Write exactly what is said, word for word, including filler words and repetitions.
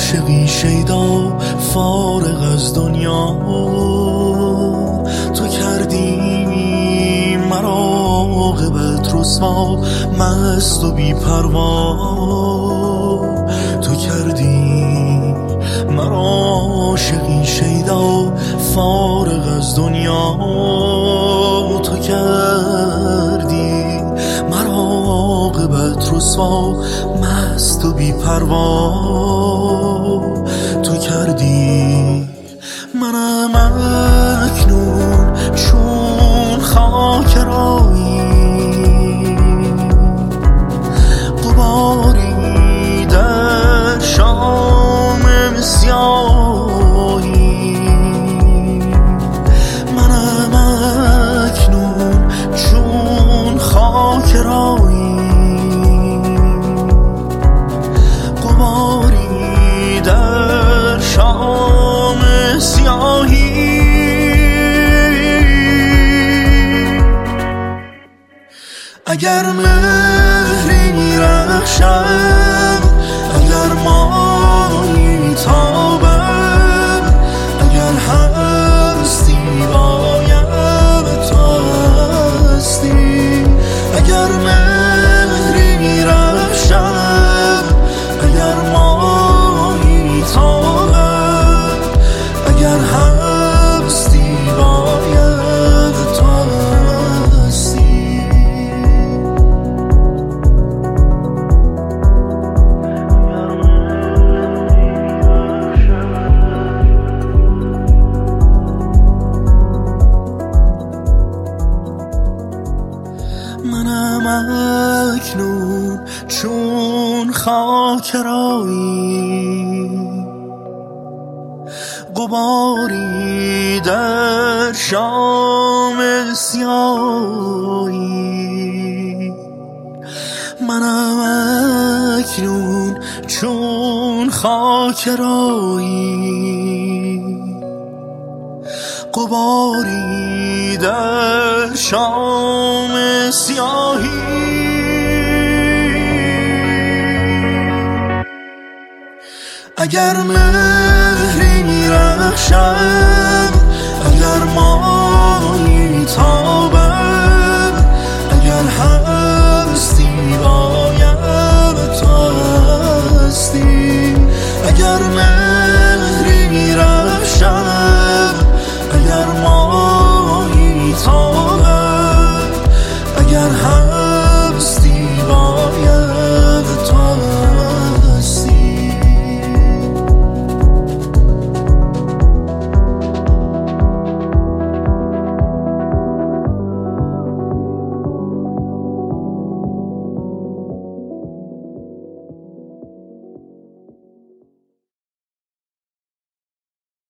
عاشقی شیدا فارغ از دنیا، تو کردی مرا عاقبت رسوا مست و بی پروا، تو کردی مرا عاشقی شیدا فارغ از دنیا، تو کردی مرا عاقبت رسوا مست و بی پروا، تو کردی منم اکنون چون خاک رایی، غباری در شام سیاهی، منم اکنون چون خاک رایی، غباری در شام سیاهی. اگر مهری میرخشد، اگر مایی تابد، اگر هستی باید تو هستی، اگر مهری میرخشد، اگر مایی تابد، اگر هستی باید تو هستی. منم اکنون چون خاک رایی، غباری در شام سیاهی، منم اکنون چون خاک رایی، غباری در شام سیاهی. اگر مهری میرخشد، اگر مایی تابد، اگر هستی باید تو هستی، اگر مهری میرخشد، اگر مایی تابد، اگر هستی